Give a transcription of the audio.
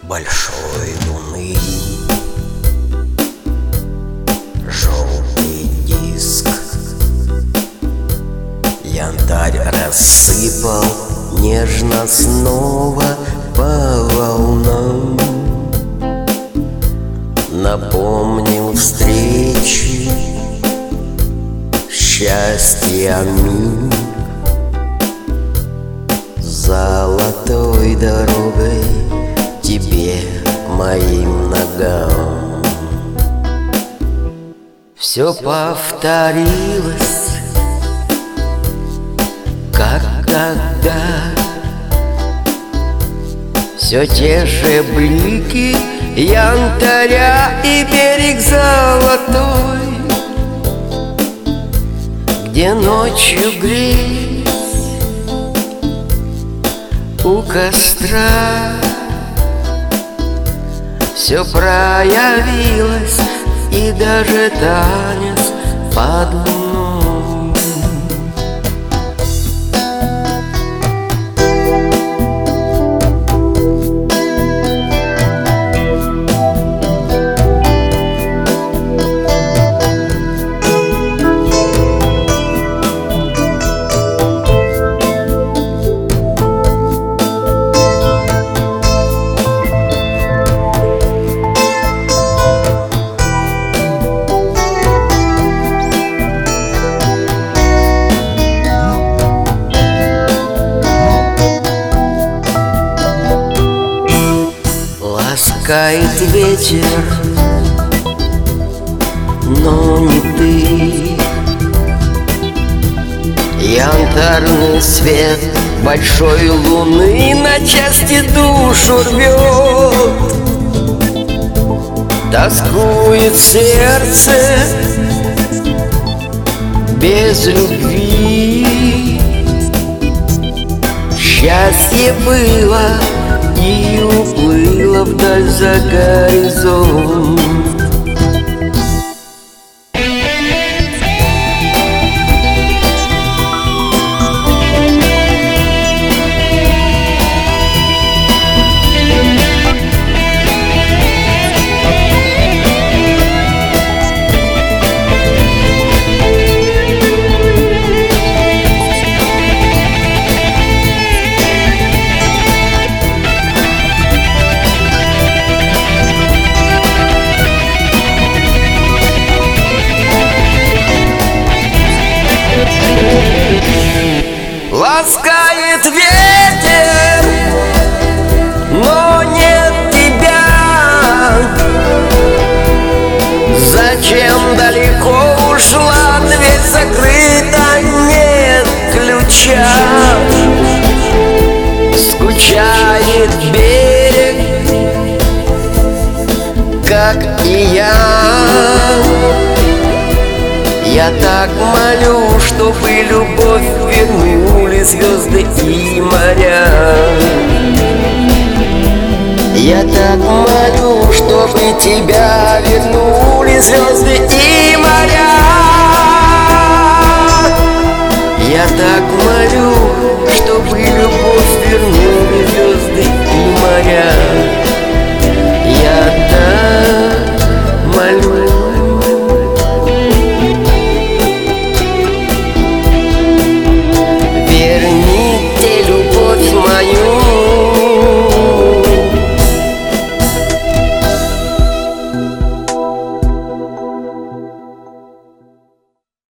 большой луны. Желтый диск янтарь рассыпал нежно снова по волнам. Напомнил встречи, счастья миг, золотой дорогой тебе, моим ногам. Все повторилось, как тогда. Все те же блики янтаря и берег золотой, где ночью грелись у костра. Все проявилось, и даже танец под луной. Ласкает ветер, но не ты. Янтарный свет большой луны на части душу рвет. Тоскует сердце без любви. Счастье было и уплыло вдаль за горизонт. Ласкает ветер, но нет тебя. Зачем далеко ушла, дверь закрыта, нет ключа. Скучает берег, как и я. Я так молю, чтобы любовь вернули звезды и моря. Я так молю, чтобы тебя вернули звезды и моря. Я так молю, чтобы любовь вернули звезды и моря.